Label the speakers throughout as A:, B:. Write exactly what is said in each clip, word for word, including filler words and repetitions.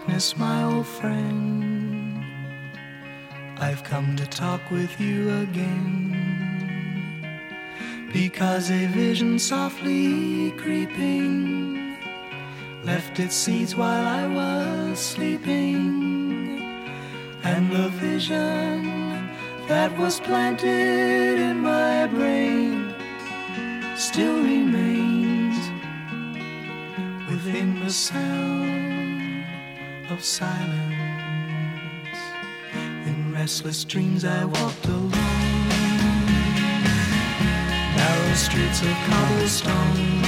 A: darkness, my old friend, I've come to talk with you again, because a vision softly creeping left its seeds while I was sleeping, and the vision that was planted in my brain still remains within the sound of silence. In restless dreams I walked alone, narrow streets of cobblestone,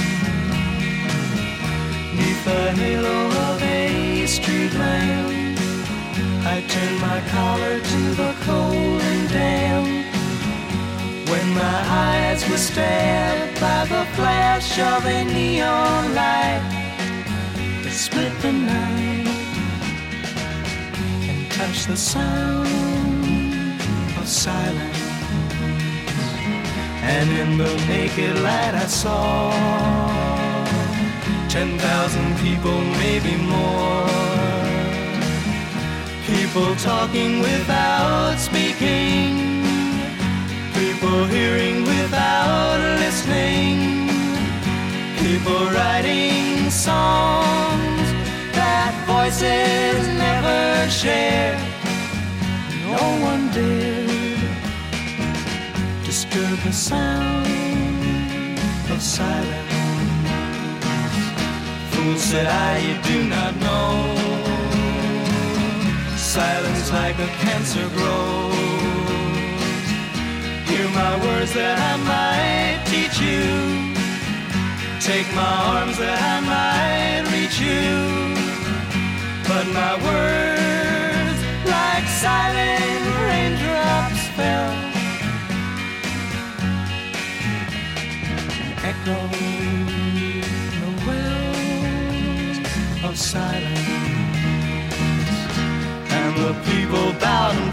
A: neath the halo of a street lamp. I turned my collar to the cold and damp, when my eyes were stabbed by the flash of a neon light that split the night and touched the sound of silence. And in the naked light I saw ten thousand people, maybe more, people talking without speaking, people hearing without listening, people writing songs that voices never share. No one dared disturb the sound of silence. Fool, said I, you do not know, silence like a cancer grows. Hear my words that I might teach you, take my arms that I might reach you, but my words like silent raindrops fell and echoed the wells of silence. And the people bowed and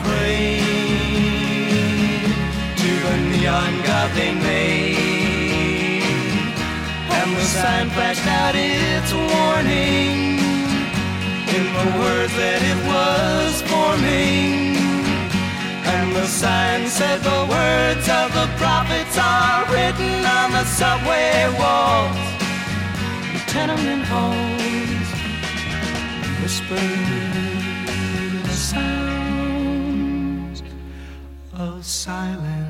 A: prayed to the neon god they made, and the sign flashed out its warning in the words that it was forming. And the sign said the words of the prophets are written on the subway walls, the tenement halls, whispered the sounds of silence.